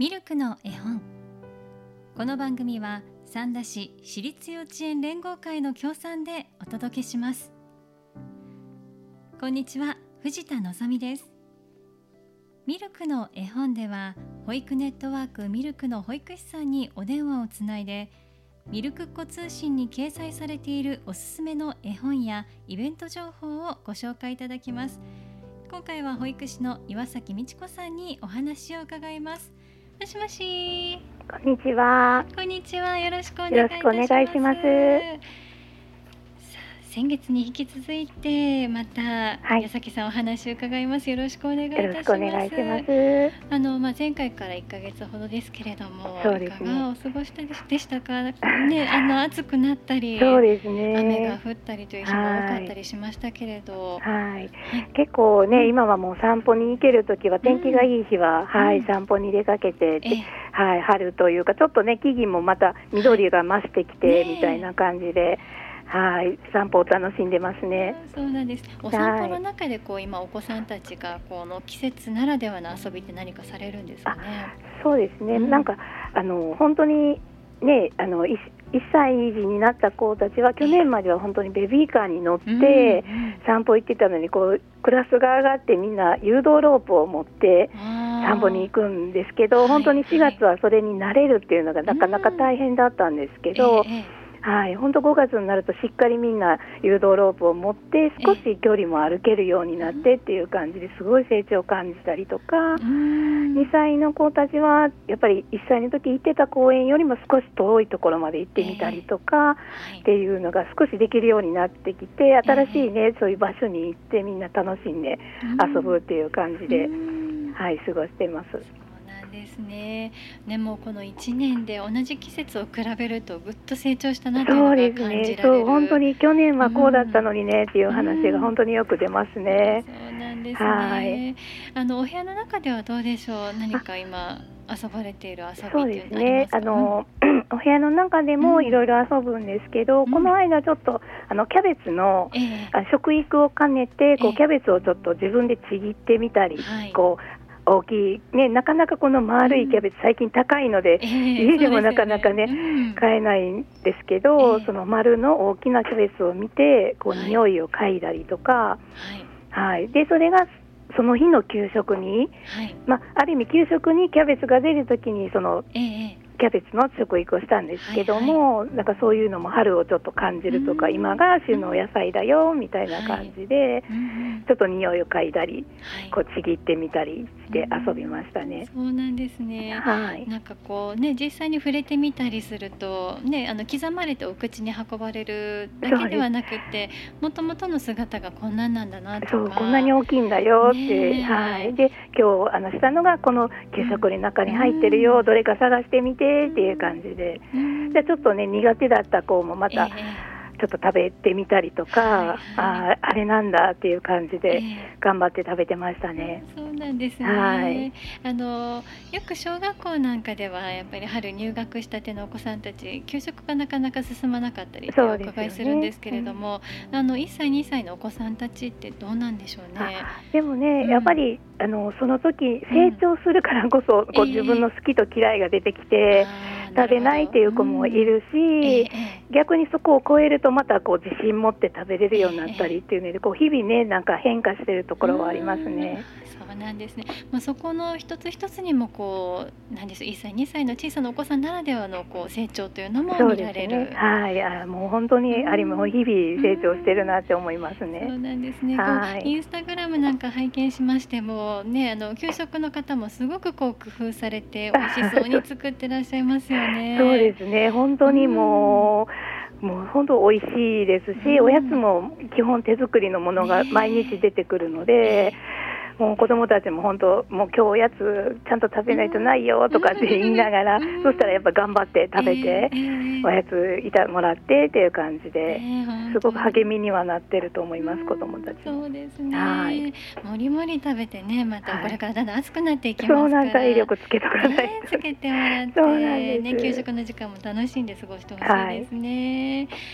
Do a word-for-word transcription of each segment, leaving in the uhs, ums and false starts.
ミルクの絵本。この番組は三田市私立幼稚園連合会の協賛でお届けします。こんにちは、藤田のぞみです。ミルクの絵本では保育ネットワークミルクの保育士さんにお電話をつないで、ミルクっ子通信に掲載されているおすすめの絵本やイベント情報をご紹介いただきます。今回は保育士の岩崎美智子さんにお話を伺います。もしもし。 こんにちは。 こんにちは。よろしくお願いいたします。 よろしくお願いします。 さあ、先月に引き続いてまた、はい、矢崎さんお話を伺います。よろしくお願いいたします。 よろしくお願いします。 あのまあ前回からいっかげつほどですけれども、 そうですね、 いかがお過ごしでしたか。ね、あの暑くなったり、 そうですね、 雨が降ったりという日も多かったりしましたけれど、 はい、はい、結構ね、うん、今はもう散歩に行けるときは天気がいい日は、うん、はい、散歩に出かけて、ええ、はい、春というかちょっとね木々もまた緑が増してきて、はい、みたいな感じで、はい、散歩を楽しんでますね。 そうなんです。お散歩の中でこう今お子さんたちがこの季節ならではの遊びって何かされるんですかね。 そうですね、うん、なんかあの本当にね、あの 1, いっさい児になった子たちは去年までは本当にベビーカーに乗って散歩行ってたのに、こうクラスが上がってみんな誘導ロープを持って散歩に行くんですけど、本当にしがつはそれに慣れるっていうのがなかなか大変だったんですけど、はい、本当ごがつになるとしっかりみんな誘導ロープを持って少し距離も歩けるようになってっていう感じですごい成長を感じたりとか、にさいの子たちはやっぱりいっさいの時行ってた公園よりも少し遠いところまで行ってみたりとかっていうのが少しできるようになってきて、新しいねそういう場所に行ってみんな楽しんで遊ぶっていう感じで、はい、過ごしてます。 ですね。でもこのいちねんで同じ季節を比べるとぐっと成長したなというのが感じられる。そうですね。そう、 本当に去年はこうだったのにね、うん、っていう話が本当によく出ますね。 うん、そうなんですね。はい、あのお部屋の中ではどうでしょう。何か今遊ばれている遊びっていうのはありますか。そうですね。あの、うん、 お部屋の中でもいろいろ遊ぶんですけど、うん、この間ちょっとあのキャベツの、えー、食育を兼ねてこう、えー、キャベツをちょっと自分でちぎってみたり、はい、こう大きい、ね、なかなかこの丸いキャベツ、うん、最近高いので、えー、家でもなかなかね、ね、うん、買えないんですけど、えー、その丸の大きなキャベツを見てこう、はい、匂いを嗅いだりとか、はいはい、でそれがその日の給食に、はいまあ、ある意味給食にキャベツが出るときにその、えーキャベツの食育をしたんですけども、はいはい、なんかそういうのも春をちょっと感じるとか、今が旬の野菜だよみたいな感じで、はい、ちょっと匂いを嗅いだり、はい、こうちぎってみたりして遊びましたね。 そうなんですね、はい、なんかこうね実際に触れてみたりすると、ね、あの刻まれてお口に運ばれるだけではなくて、もともとの姿がこんなんなんだなとか、 そうこんなに大きいんだよって、はい、で今日あのしたのがこの給食の中に入ってるよ、うん、どれか探してみてっていう感じで、うん、じゃあちょっとね苦手だった子もまた、えーちょっと食べてみたりとか、はいはい、あ, あれなんだっていう感じで頑張って食べてましたね。 えー、そうなんですね、はい、あのよく小学校なんかではやっぱり春入学したてのお子さんたち給食がなかなか進まなかったりってお伺いするんですけれども、ね、うん、あのいっさいにさいのお子さんたちってどうなんでしょうね。 でもね、うん、やっぱりあのその時成長するからこそ、うん、こう自分の好きと嫌いが出てきて、えー、食べないっていう子もいるし、うんえー、逆にそこを超えるとまたこう自信持って食べれるようになったりっていうので、こう日々ねなんか変化してるところはありますね。 そうなんですね、まあ、そこの一つ一つにもこうなんですいっさいにさいの小さなお子さんならではのこう成長というのも見られる。 そうですね、はい、あもう本当にありも日々成長してるなって思いますね。 そうなんですね、はい、こうインスタグラムなんか拝見しましても、ね、あの給食の方もすごくこう工夫されて美味しそうに作ってらっしゃいますよね。 そうですね、本当にもう、もう本当美味しいですし、おやつも基本手作りのものが毎日出てくるので、もう子どもたちも本当もう今日おやつちゃんと食べないとないよとかって言いながら、そしたらやっぱ頑張って食べて、おやついたもらってっていう感じで、すごく励みにはなってると思います、子どもたち。 そうですね、はい、もりもり食べてね、またこれからだんだん暑くなっていきますから、はい、そうなん体力つけとかないと、ね、 つけてもらってね、給食の時間も楽しんで過ごしてほしいですね。はい、さ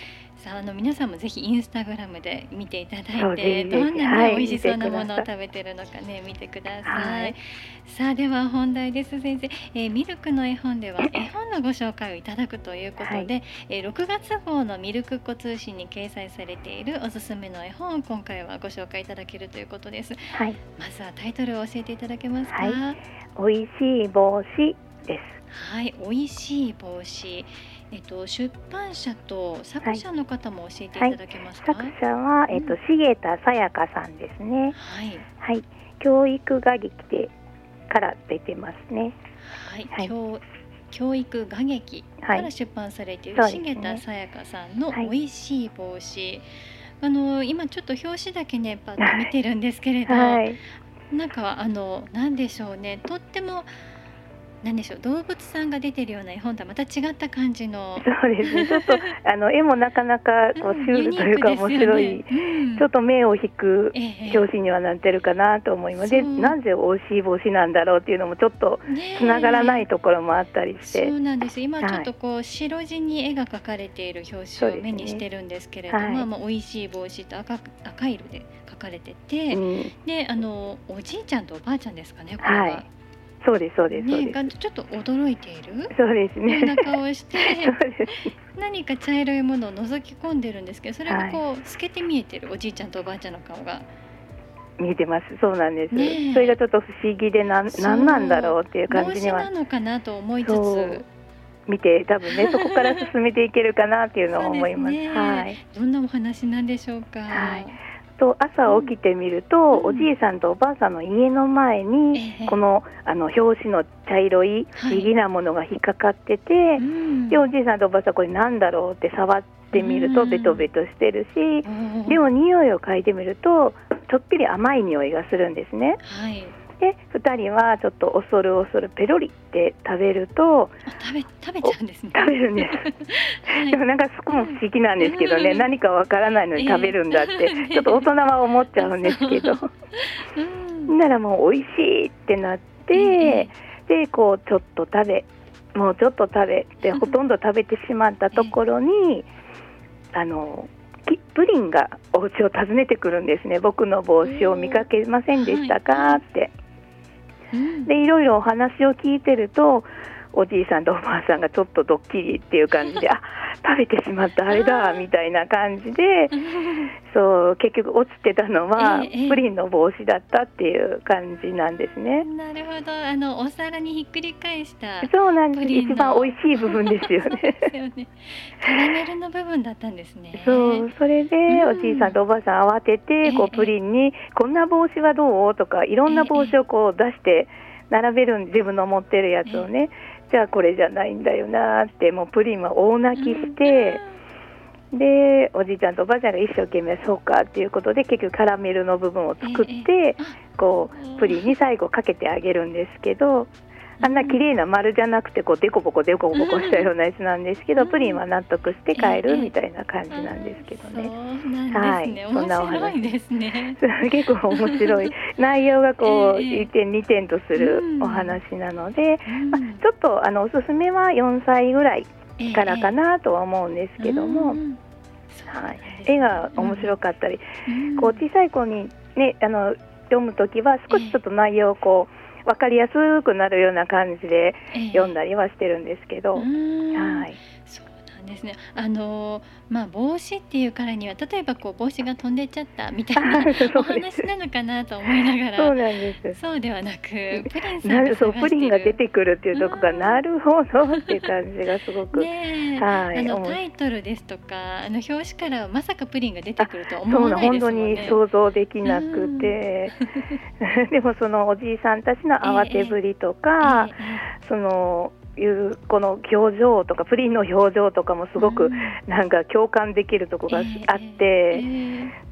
さあ、あの皆さんもぜひインスタグラムで見ていただそういて、 ぜひどんな、ねはい美味しそうなものを見てください食べてるのかね見てください、 はい。 さあでは本題です。先生、えーミルクの絵本では絵本のご紹介をいただくということで、えーろくがつ号のミルクっ子通信に掲載されているおすすめの絵本を今回はご紹介いただけるということです。 はい。 まずはタイトルを教えていただけますか？ はいおいしい帽子です。 はい、おいしい帽子。えっと出版社と作者の方も教えていただけますか？ 作者は、えっと、重田さやかさんですね。 はい、 はい。教育画劇でから出てますね。 はい、 はい教教育画劇から出版されているそうですね重田さやかさんのはいおいしい帽子。あの今ちょっと表紙だけねパッと見てるんですけれど、 はい。 なんかあのなんでしょうね、とってもなんでしょう、動物さんが出てるような絵本とはまた違った感じの、 そうですね。ちょっとあの絵もなかなかこううんシュールというかユニーク面白い、 ですよね。うんちょっと目を引くええ表紙にはなってるかなと思います。で、 そうなぜおいしい帽子なんだろうっていうのもちょっとねえつながらないところもあったりしそて、 うなんです。今はいちょっとこう白地に絵が描かれている表紙を目にしてるんですけれども、 そうですねはいまあ、まあ美味しい帽子と赤く赤色で描かれてて、 うん、 であのおじいちゃんとおばあちゃんですかね、これは、 はいそうですそうですそうね、 です。 がちょっと驚いているそうですようなね。 顔をしてそうです。 何か茶色いものを覗き込んでるんですけど、それがこう透けて見えてるおじいちゃんとおばあちゃんの顔が。 見えてます。そうなんです。 ねえそれがちょっと不思議でなんそうなんなんだろうっていう感帽子じにはなのかなと思いつつ、 そう見て多分ねそこから進めていけるかなっていうのを思います。 そうですねはい。 どんなお話なんでしょうか？ はいと朝起きてみると、 うんおじいさんとおばあさんの家の前に、 ええこのあの表紙の茶色い不思議なものが引っかかってて、 うんでおじいさんとおばあさんこれなんだろうって触ってみるとうんベトベトしてるし、 おーでも匂いを嗅いでみるとちょっぴり甘い匂いがするんですね。 はい、 でふたりはちょっと恐る恐るペロリって食べるとあ食べ食べちゃうんですね。 食べるんですはいでもなんかそこも不思議なんですけどね、 うん何かわからないのに食べるんだって、 ええちょっと大人は思っちゃうんですけどうんならもう美味しいってなって、 えでこうちょっと食べもうちょっと食べてほとんど食べてしまったところに、あのきプリンがお家を訪ねてくるんですね。僕の帽子を見かけませんでしたか、 はいってうんでいろいろお話を聞いてるとおじいさんとおばあさんがちょっとドッキリっていう感じであ食べてしまったあれだみたいな感じでそう結局落ちてたのは、 ええプリンの帽子だったっていう感じなんですね。 なるほど、あのお皿にひっくり返したそうなんです。 プリンの一番美味しい部分ですよそうねですよね。カラメルの部分だったんですね。 そうそれで、 うんおじいさんとおばあさん慌ててこええうプリンにこんな帽子はどうとかいろんな帽子をこう出して並べるん自分の持ってるやつをね、じゃあこれじゃないんだよなってもうプリンは大泣きして、でおじいちゃんとおばあちゃんが一生懸命そうかっていうことで結局カラメルの部分を作って、 ええこうプリンに最後かけてあげるんですけど、あんな綺麗な丸じゃなくてこうデコボコデコボコしたようなやつなんですけど、 うんプリンは納得して帰ええるみたいな感じなんですけどそうね。 なんですね。 はいそんなお話面白いですね。 結構面白い内容がこうええいってんにてんとするうんお話なので、 うんまあ、ちょっとあのおすすめはよんさいぐらいええからかなとは思うんですけども、 うんはい、絵が面白かったり、 うんこう小さい子に、ね、あの読むときは少しちょっと内容をこう分かりやすくなるような感じでええ読んだりはしてるんですけど、 うんはい、 そうなんですね。あのまあ帽子っていうからには例えばこう帽子が飛んでっちゃったみたいなそうですお話なのかなと思いながそうら、 なんですそうではなくプリンさなんるそうが探してプリンが出る。 てくるっていうところがうんなるほどっていう感じがすごく、 ねえ、 はいあの思うタイトルですとかあの表紙からはまさかプリンが出てくるとは思そうなわない本当にですもんね。 想像できなくて、でもそのおじいさんたちの慌てぶりとか、 ええそのいうこの表情とかプリンの表情とかもすごくうんなんか共感できるところがあって、 ええ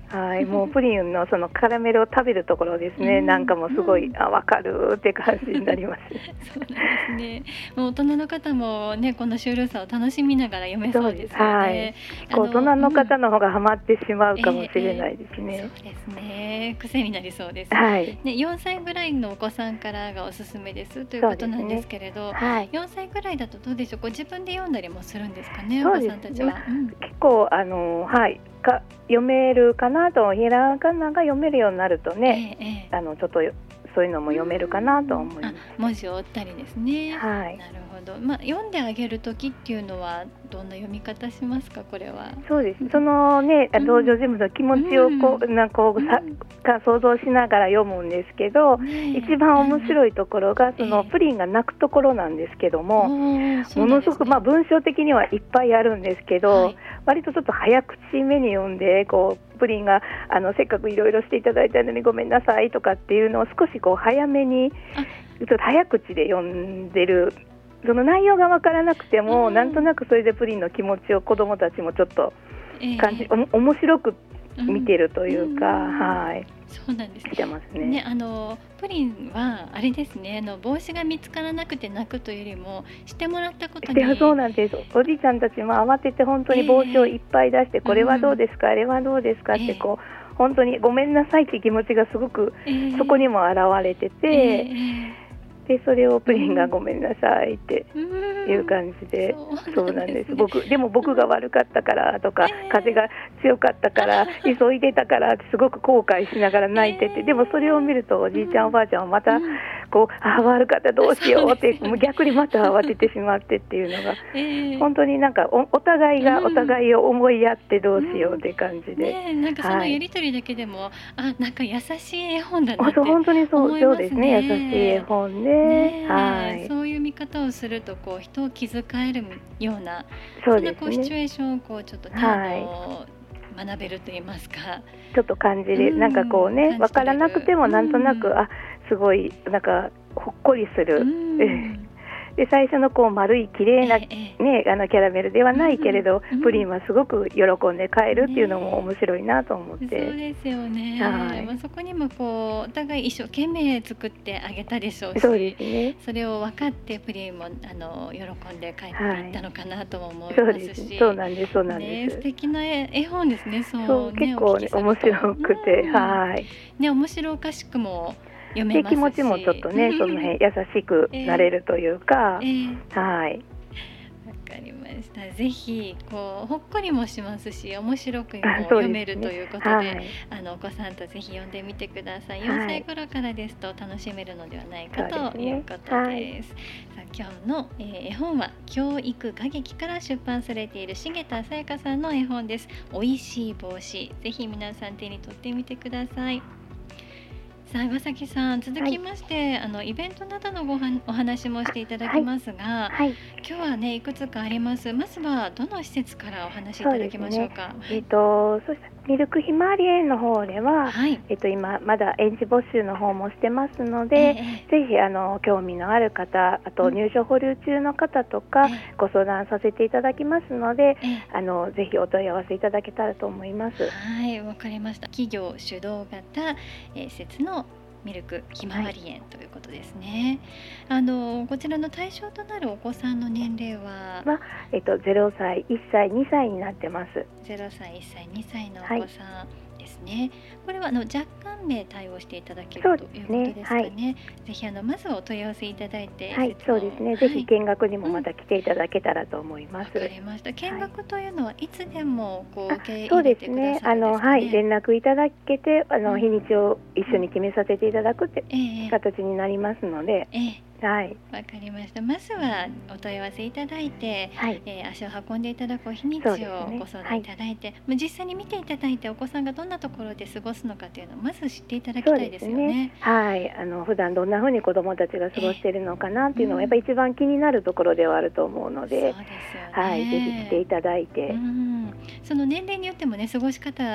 はい、もうプリンのそのカラメルを食べるところですね、うん、なんかもうすごい、うん、あ、分かるって感じになりますそうなんですね。もう大人の方もね、このシュールさを楽しみながら読めそうですよね。はい、 大人の方の方がハマってしまうかもしれないですね。 えーえー、そうですね。癖になりそうです、 はい、 ね。よんさいぐらいのお子さんからがおすすめですということなんですけれど、ね、はい、よんさいぐらいだとどうでしょう。こう自分で読んだりもするんですかね、お子さんたちは。うん、 結構あのはいか読めるかなと、ひらがなが読めるようになるとね、えーえー、あのちょっとそういうのも読めるかなと思います。 文字を追ったりですね。 はい。 なるほど。まあ読んであげる時っていうのはどんな読み方しますか、これは。 そうです。そのね、登場人物の気持ちをこう、うん、なんかこうさ、か想像しながら読むんですけど、ね、一番面白いところがそのプリンが泣くところなんですけども、えー、ものすごく、まあ文章的にはいっぱいあるんですけど、はい、割とちょっと早口めに読んで、こうプリンがあのせっかくいろいろしていただいたのにごめんなさいとかっていうのを少しこう早めにちょっと早口で読んでる。その内容が分からなくても、うん、なんとなくそれでプリンの気持ちを子どもたちもちょっと感じ、えー、お面白く見てるというか、うん、はい、 そうなんですしてますね。 ね、あのプリンはあれですね、あの帽子が見つからなくて泣くというよりもしてもらったことに。 そうなんです。おじいちゃんたちも慌てて本当に帽子をいっぱい出して、えー、これはどうですか、うん、あれはどうですかってこう、えー、本当にごめんなさいって気持ちがすごくそこにも現れてて、えーでそれをプリンがごめんなさいっていう感じで、うん、そうなんです。僕でも僕が悪かったからとか、えー、風が強かったから急いでたからってすごく後悔しながら泣いてて、えー、でもそれを見るとおじいちゃん、うん、おばあちゃんはまたこう、ああ悪かったどうしようって、ね、もう逆にまた慌ててしまってっていうのが、えー、本当になんか お, お互いがお互いを思いやってどうしようって感じで、うんね、なんかそのやり取りだけでも、はい、あなんか優しい絵本だなって思いますね。 本当にそう、そうですね、優しい絵本で、ね、はい、 そういう見方をするとこう人を気遣えるような、 そうですね、 そんなこうシチュエーションをこうちょっとね、はい、あの学べると言いますか、 ちょっと感じで、うん、なんかこうね、分からなくてもなんとなく、うん、あすごいなんかほっこりする、うんで最初のこう丸い綺麗な、ね、あのキャラメルではないけれど、うん、プリンはすごく喜んで帰るっていうのも面白いなと思って、ね、 そうですよね、はいまあ、そこにもこうお互い一生懸命作ってあげたでしょうし、 そうですね、 それを分かってプリンもあの喜んで帰っていったのかなとも思いますし、 はい、そうです、そうなんです、そうなんです、 ね、素敵な絵本ですね。そう、 そうね、 結構、ね、面白くて、うん、はいね、面白おかしくも読めますし、 で気持ちもちょっとね、その辺優しくなれるというか、えーえー、はい、 わかりました。ぜひこうほっこりもしますし面白くも読めるということで、はい、あのお子さんとぜひ読んでみてください。よんさい頃からですと楽しめるのではないかということです。はい、さあ今日の、えー、絵本は教育歌劇から出版されている重田さやかさんの絵本です。おいしい帽子、ぜひ皆さん手に取ってみてください。さあ岩崎さん、続きまして、はい、あのイベントなどのごはんお話もしていただきますが、はいはい、今日はねいくつかあります。まずはどの施設からお話しいただきましょうか。 そうですね、えーと、そしてミルクひまわり園の方では、はい、えーと、今まだ園児募集の方もしてますので、えー、ぜひあの興味のある方、あと入所保留中の方とか、うん、ご相談させていただきますので、えー、あのぜひお問い合わせいただけたらと思います。 はい、わかりました。企業主導型、えー、施設のミルクひまわり園ということですね。はい、あのこちらの対象となるお子さんの年齢は、 まあえっと、ゼロさい、いっさい、にさいになってます。 ゼロさい、いっさい、にさいのお子さんですね。はい、これはあの若干名対応していただけるということですかね。はい、ぜひあのまずお問い合わせいただいて、 はい、そうですね。ぜひ見学にもまた来ていただけたらと思います。 わ、うん、かりました。見学というのはいつでもこう受け入れてくださるんですかね。そうですね。あのはい、連絡いただけて、あの、うん、日にちを一緒に決めさせていただくって形になりますので。えーえーはい、わかりました。まずはお問い合わせいただいて、はい、えー、足を運んでいただく日にちをご相談いただいて、ね、はい、実際に見ていただいてお子さんがどんなところで過ごすのかというのをまず知っていただきたいですよね。ね、はい、あの普段どんな風に子どもたちが過ごしているのかなっていうのは、えー、やっぱり一番気になるところではあると思うので、そうですよね、はい、ぜひ来ていただいて、うん、その年齢によってもね過ごし方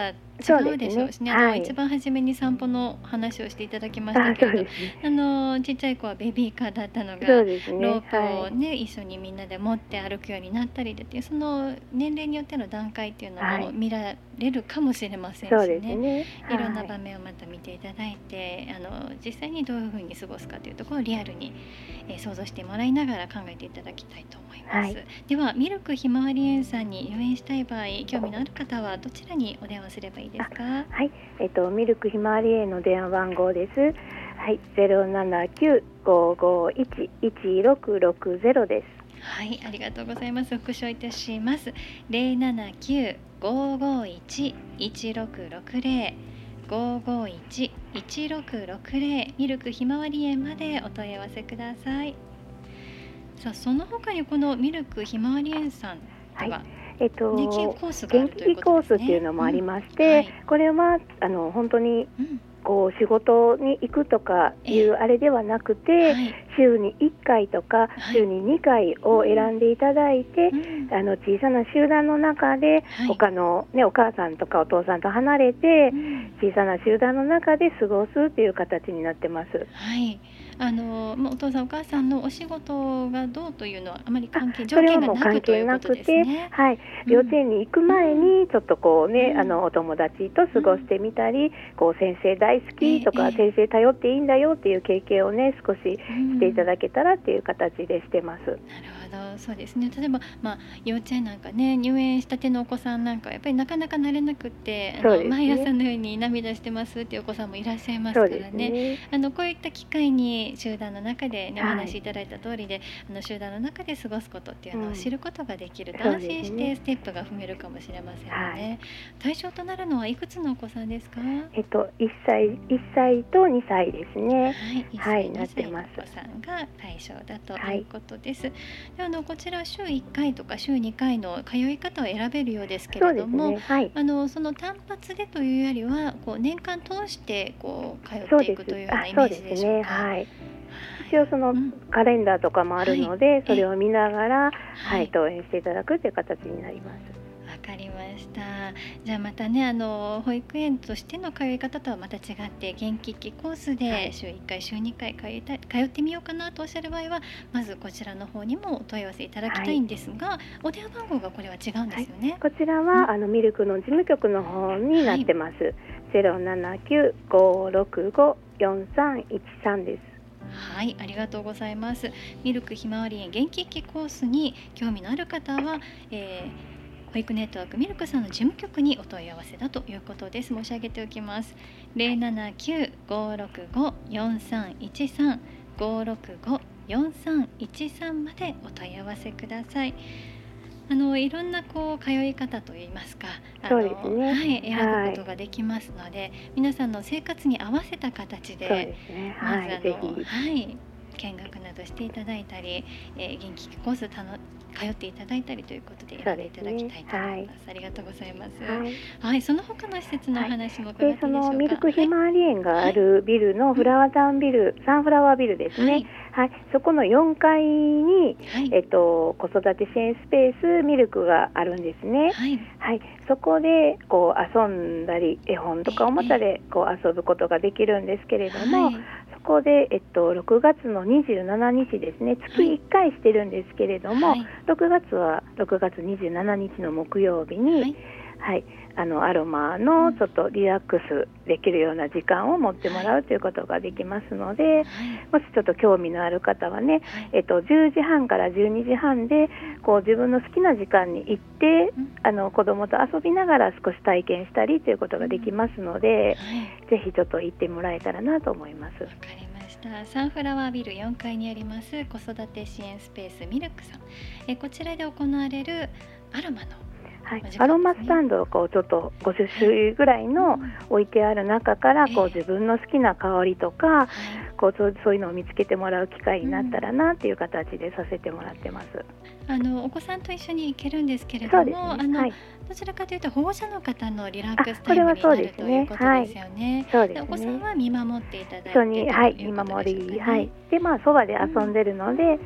違うでしょうしね。あの、 はい、 一番初めに散歩の話をしていただきましたけれど、 あ、そうですね、 あのちっちゃい子はベビーカーだったのがそうですね、 ロープをはね、一緒にみんなで持って歩くようになったりでっていう、その年齢によっての段階っていうのはい、 も見られるかもしれませんそうですしね。 ね、 いろんなはい、 場面をまた見ていただいて、あの実際にどういうふうに過ごすかというところをリアルに、えー想像してもらいながら考えていただきたいと思います。 はい、 ではミルクひまわり園さんに入園したい場合、興味のある方はどちらにお電話すればいいですか？ はい、えっとミルクひまわり園の電話番号です。はい、ゼロななきゅう ごーごーいち いちろくろくゼロです。 はい、ありがとうございます。復唱いたします。ゼロななきゅう ごーごーいち いちろくろくゼロ ごーごーいち いちろくろくゼロミルクひまわり園までお問い合わせください。さあ、その他にこのミルクひまわり園さんでは、 はい、えっと元気コースがあ元るという気コーことですね。 スっていうのもありましうんて、 はいこれはあの本当にうんこう仕事に行くとかいうあれではなくて、 はい、 週にいっかいとかはい週ににかいを選んでいただいて、 うんあの小さな集団の中ではい他の、ね、お母さんとかお父さんと離れてうん小さな集団の中で過ごすっていう形になってます。 はい、あのまあお父さんお母さんのお仕事がどうというのはあまり関係あ条それはもう件がなくとい関係なうことですくて、 ね。 はい、 うん幼稚園に行く前にちょっとこうね、 うんあのお友達と過ごしてみたり、こう先生大好きとか、 ええ先生頼っていいんだよっていう経験をね少しうんしていただけたらっていう形でしてます。 なるほど、そうですね。例えば、まあ、幼稚園なんかね、入園したてのお子さんなんかはやっぱりなかなか慣れなくってあの、 そうですね毎朝のように涙してますっていうお子さんもいらっしゃいますそうですからね。 ね。 あのこういった機会に集団の中で、ね、おはい話しいただいた通りで、あの集団の中で過ごすことっていうのをうん知ることができると、 そう安ですね心してステップが踏めるかもしれませんので、 はい対象となるのはいくつのお子さんですか？ えっといっさいいっさいとにさいですね。 はい、1歳、 はいなってにさいのおます子さんが対象だとはいいうことです。であのこちら週いっかいとか週にかいの通い方を選べるようですけそうですれども、 ね。はい。 あのその単発でというよりはこう年間通してこう通そうです。 っていくというようあなイメージそうですね。 でしょうか。 はい。 はい一応そのうんカレンダーとかもあるので、 はいそれを見ながら、ははいい、登園していただくという形になります。 わかりました。じゃあまたね、あの保育園としての通い方とはまた違って元気期コースはでい週いっかい週にかい通いたい通ってみようかなとおっしゃる場合は、まずこちらの方にもお問い合わせいただきたいんですが、お電話番号がこれは違うんですよね。 こちらは、 うんあのミルクの事務局の方になってます。ゼロななきゅう ごーろくご よんさんいちさんです。 はい、ありがとうございます。ミルクひまわり園元気期コースに興味のある方は、えー保育ネットワークミルクさんの事務局にお問い合わせだということです。申し上げておきます。ゼロななきゅう ごーろくご よんさんいちさん ごーろくご よんさんいちさんまでお問い合わせください。あのいろんなこう通い方といいますか、あのそうですねはい、選はいぶことができますので、皆さんの生活に合わせた形でそうですね。はい、 まずあぜひ。 のはい、見学などしていただいたり、えー、元気コースたの通っていただいたりということで選んでいただきたいと思います。ありがとうございます。 はい。 はい、その他の施設のお話も伺っていいでしょうか。 でそのミルクひまわり園があるビルのフラワータウンビル、サンフラワービルですね。はい、そこのよんかいに、 はい、 えっと、子育て支援スペースミルクがあるんですね。 はい、 はい、そこでこう遊んだり絵本とかおもちゃでこう遊ぶことができるんですけれども、 はい、 そこで、えっと、ろくがつのにじゅうしちにちですね、月いっかいしてるんですけれども、 はいろくがつはろくがつにじゅうしちにちの木曜日に、 はいはい、あのアロマのちょっとリラックスできるような時間を持ってもらうということができますので、 はい、 もしちょっと興味のある方はね、 はい、 えっと、じゅうじはんからじゅうにじはんでこう自分の好きな時間に行って、 うんあの子どもと遊びながら少し体験したりということができますので、 はい、 ぜひちょっと行ってもらえたらなと思います。 わかりました。サンフラワービルよんかいにあります子育て支援スペースミルクさん、えこちらで行われるアロマのはいお時間ですねアロマスタンドをこうちょっとごじゅっしゅるいぐらいの置いてある中からこうええ自分の好きな香りとかはい、 こうそうそういうのを見つけてもらう機会になったらなっていう形でさせてもらってます。 あのお子さんと一緒に行けるんですけれどそうですも、あのねはいどちらかというと保護者の方のリラックスあこれはタイムになるそうですねということですよね。 そうですでお子さんねは見守っていただいて一緒に、はい、見ということ守り、 でしょうかね。 はい、でまあそばで遊んでるので、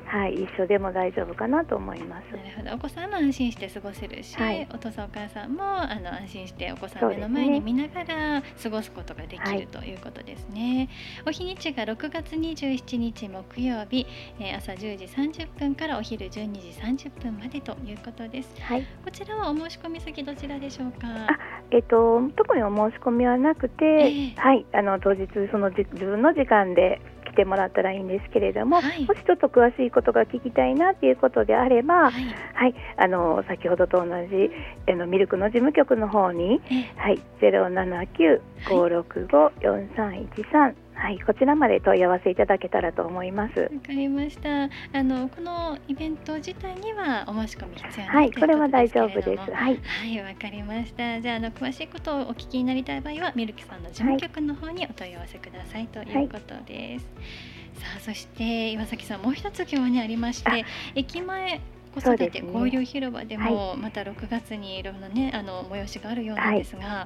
はい、一緒でも大丈夫かなと思います。 なるほど。お子さんも安心して過ごせるし、 はい、 お父さんお母さんもあの安心してお子さん目の前に見ながら過ごすことができる、はい、ということですね。お日にちがろくがつにじゅうしちにち木曜日、えー、朝じゅうじさんじゅっぷんからお昼じゅうにじさんじゅっぷんまでということです。はい、こちらはお申し込み先どちらでしょうか？ あ、えっと、特にお申し込みはなくて、えー、はい、あの当日その自分の時間で来てもらったらいいんですけれども、はい、もしちょっと詳しいことが聞きたいなということであれば、はい、はい、あの先ほどと同じあのミルクの事務局の方に、はい、ゼロななきゅう ごろくご よんさんいちさん、はい、こちらまで問い合わせいただけたらと思います。わかりました。あのこのイベント自体にはお申し込み必要ない、 はい、これは大丈夫です。はい、 はい、わかりました。じゃあ、あの詳しいことをお聞きになりたい場合はミルクさんの事務局の方にお問い合わせください、ということです。はい、さあ、そして岩崎さん、もう一つ今日ねありまして、駅前子育て交流広場でもまたろくがつにいろんなねあの催しがあるようなんですが、はい、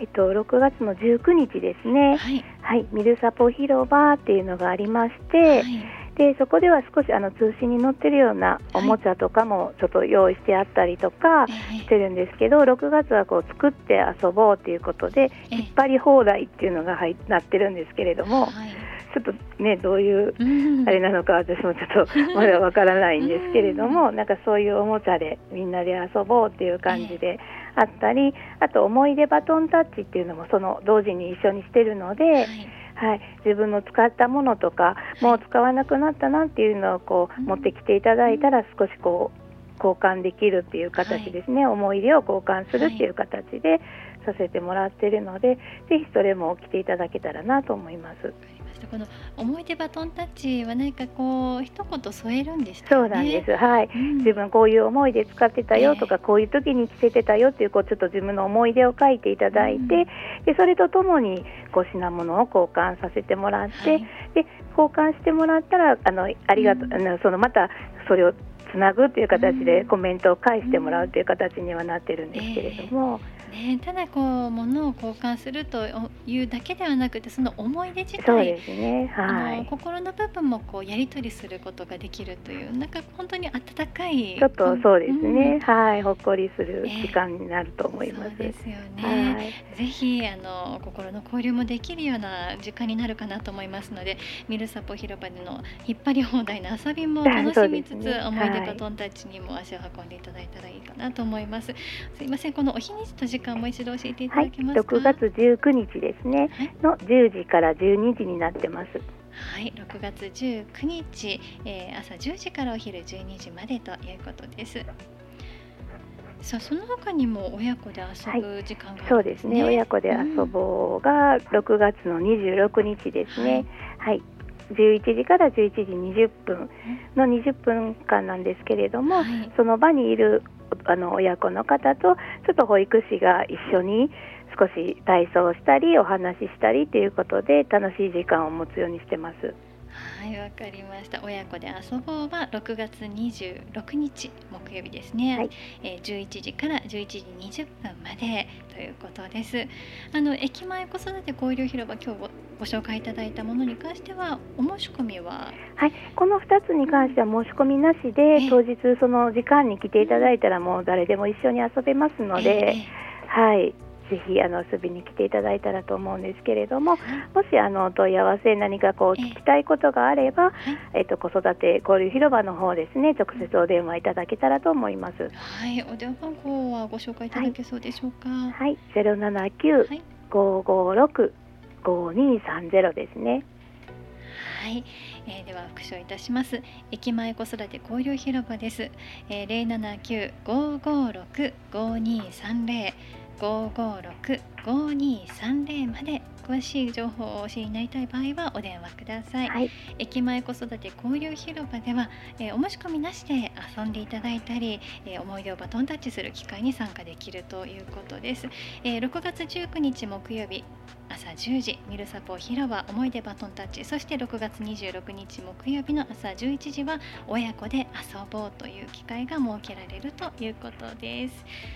えっと、ろくがつのじゅうくにちですね、はい、はい、ミルサポ広場っていうのがありまして、はい、でそこでは少しあの通信に載ってるようなおもちゃとかもちょっと用意してあったりとかしてるんですけど、はい、ろくがつはこう作って遊ぼうということで引っ張り放題っていうのが入なってるんですけれども、はい、ちょっとねどういうあれなのか私もちょっとまだわからないんですけれども、なんかそういうおもちゃでみんなで遊ぼうっていう感じであったり、あと思い出バトンタッチっていうのもその同時に一緒にしてるので、はいはい、自分の使ったものとかもう使わなくなったなっていうのをこう持ってきていただいたら少しこう交換できるっていう形ですね、はい、思い出を交換するっていう形でさせてもらっているので、ぜひそれも来ていただけたらなと思います。 この思い出バトンタッチは何かこう一言添えるんでしたよね。 そうなんです、はい、うん、自分こういう思いで使ってたよとか、えー、こういう時に着せてたよっていう、こうちょっと自分の思い出を書いていただいて、うん、でそれとともにこう品物を交換させてもらって、はい、で交換してもらったらあのありがとう、うん、あのそのまたそれをつなぐという形でコメントを返してもらうという形にはなってるんですけれども、 えーね、ただこう物を交換するというだけではなくて、その思い出自体、 そうですね、はい、 あの心の部分もこうやり取りすることができるという、なんか本当に温かい、 ちょっとそうですね、うん、はい、ほっこりする時間になると思います。 えー、そうですよね、はい、ぜひあの心の交流もできるような時間になるかなと思いますので、ミルサポ広場での引っ張り放題の遊びも楽しみつつ、ね、思い出バトンタッチにも足を運んでいただいたらいいかなと思います。すいません、このお日にちと時間も一度教えていただけますか？はい、ろくがつじゅうくにちですね、はい、のじゅうじからじゅうにじになってます。 はい、ろくがつじゅうくにち、えー、朝じゅうじからお昼じゅうにじまでということです。さあ、その他にも親子で遊ぶ時間があるんですね。はい、そうですね、 親子で遊ぼうがろくがつのにじゅうろくにちですね、はい、はい、じゅういちじからじゅういちじにじゅっぷんのにじゅっぷんかんなんですけれども、はい、その場にいるあの親子の方とちょっと保育士が一緒に少し体操したりお話ししたりということで楽しい時間を持つようにしてます。 はい、わかりました。親子で遊ぼうはろくがつにじゅうろくにち木曜日ですね、はい、えー、じゅういちじからじゅういちじにじゅっぷんまでということです。あの駅前子育て交流広場、今日 ご, ご紹介いただいたものに関してはお申し込みは、 はい、このふたつに関しては申し込みなしで、当日その時間に来ていただいたらもう誰でも一緒に遊べますので、はい、ぜひあの遊びに来ていただいたらと思うんですけれども、もしあの問い合わせ何かこう聞きたいことがあれば、えー、えっと子育て交流広場の方ですね、直接お電話いただけたらと思います。 はい、お電話番号はご紹介いただけそうでしょうか？ はい、はい、ゼロななきゅう ごーごーろく ごーにーさんゼロですね。 はい、えー、では復唱いたします。駅前子育て交流広場です。えー、ゼロななきゅう ごーごーろく ごーにーさんゼロ ごーごーろく ごーにーさんゼロまで詳しい情報をお知りになりたい場合はお電話ください。はい、駅前子育て交流広場では、えー、お申し込みなしで遊んでいただいたり、えー、思い出をバトンタッチする機会に参加できるということです。えー、ろくがつじゅうくにち木曜日朝じゅうじ、ミルサポ広場思い出バトンタッチ、そしてろくがつにじゅうろくにち木曜日の朝じゅういちじは親子で遊ぼうという機会が設けられるということです。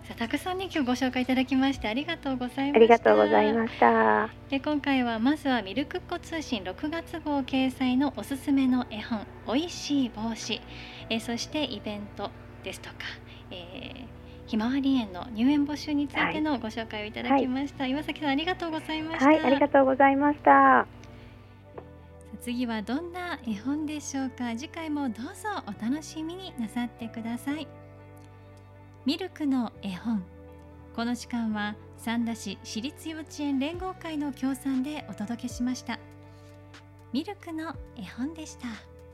さあ、たくさんね今日ご紹介いただきましてありがとうございました。 ありがとうございました。 で今回はまずはミルクっ子通信ろくがつ号掲載のおすすめの絵本おいしい帽子、えそしてイベントですとか、えーひまわり園の入園募集についてのご紹介をいただきました、はい、岩崎さんありがとうございました。 はい、ありがとうございました。 次はどんな絵本でしょうか。次回もどうぞお楽しみになさってください。ミルクの絵本、この時間は三田市私立幼稚園連合会の協賛でお届けしました。ミルクの絵本でした。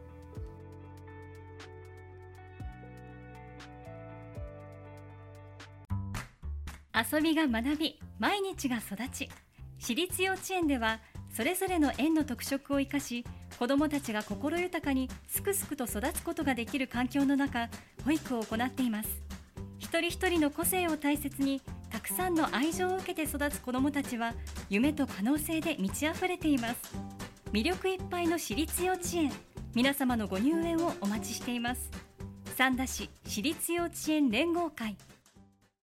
遊びが学び、毎日が育ち、私立幼稚園ではそれぞれの園の特色を生かし、子どもたちが心豊かにすくすくと育つことができる環境の中、保育を行っています。一人一人の個性を大切に、たくさんの愛情を受けて育つ子どもたちは夢と可能性で満ち溢れています。魅力いっぱいの私立幼稚園、皆様のご入園をお待ちしています。三田市私立幼稚園連合会。